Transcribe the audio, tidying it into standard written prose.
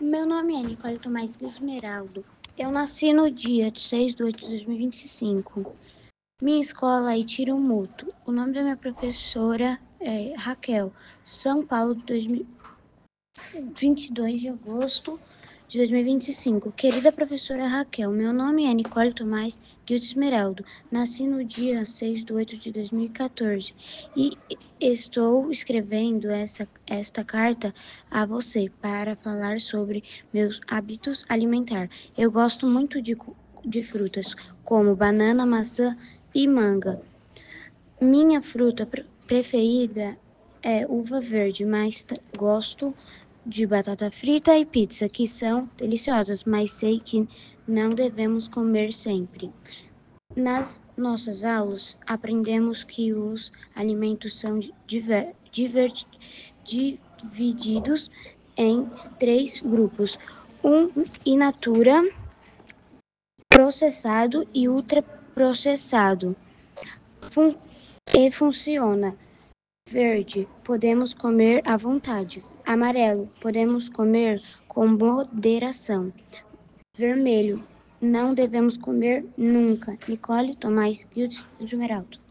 Meu nome é Nicole Tomás Esmeraldo. Eu nasci no dia 6/8/2025. Minha escola é Tiro Mútuo. O nome da minha professora é Raquel. São Paulo, 22 de agosto de 2025. Querida professora Raquel, meu nome é Nicole Tomás Guilherme Esmeraldo. Nasci no dia 6/8/2014 e estou escrevendo esta carta a você para falar sobre meus hábitos alimentares. Eu gosto muito de frutas, como banana, maçã e manga. Minha fruta preferida é uva verde, mas gosto de batata frita e pizza, que são deliciosas, mas sei que não devemos comer sempre. Nas nossas aulas, aprendemos que os alimentos são divididos em 3 grupos: in natura, processado e ultraprocessado. Funciona. Verde, podemos comer à vontade. Amarelo, podemos comer com moderação. Vermelho, não devemos comer nunca. Nicole Tomás Guilherme Esmeraldo.